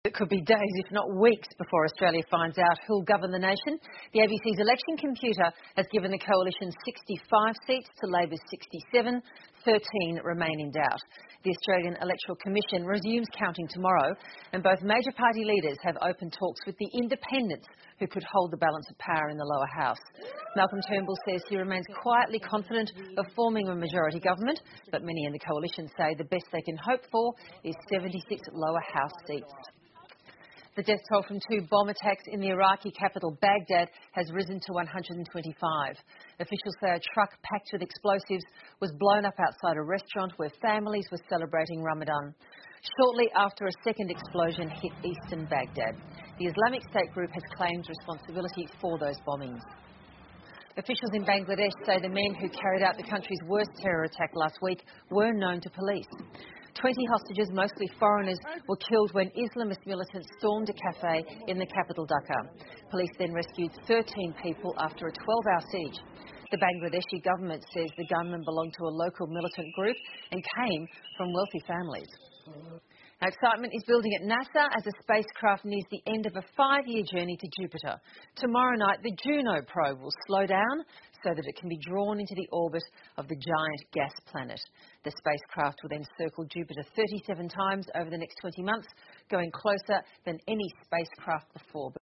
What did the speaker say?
It could be days, if not weeks, before Australia finds out who'll govern the nation. The ABC's election computer has given the coalition 65 seats to Labor's 67, 13 remain in doubt. The Australian Electoral Commission resumes counting tomorrow, and both major party leaders have open talks with the independents who could hold the balance of power in the lower house. Malcolm Turnbull says he remains quietly confident of forming a majority government, but many in the coalition say the best they can hope for is 76 lower house seats. The death toll from two bomb attacks in the Iraqi capital, Baghdad, has risen to 125. Officials say a truck packed with explosives was blown up outside a restaurant where families were celebrating Ramadan. Shortly after a second explosion hit eastern Baghdad. The Islamic State group has claimed responsibility for those bombings. Officials in Bangladesh say the men who carried out the country's worst terror attack last week were known to police. 20 hostages, mostly foreigners, were killed when Islamist militants stormed a cafe in the capital Dhaka. Police then rescued 13 people after a 12-hour siege. The Bangladeshi government says the gunmen belonged to a local militant group and came from wealthy families. Now, excitement is building at NASA as a spacecraft nears the end of a 5-year journey to Jupiter. Tomorrow night, the Juno probe will slow down so that it can be drawn into the orbit of the giant gas planet. The spacecraft will then circle Jupiter 37 times over the next 20 months, going closer than any spacecraft before.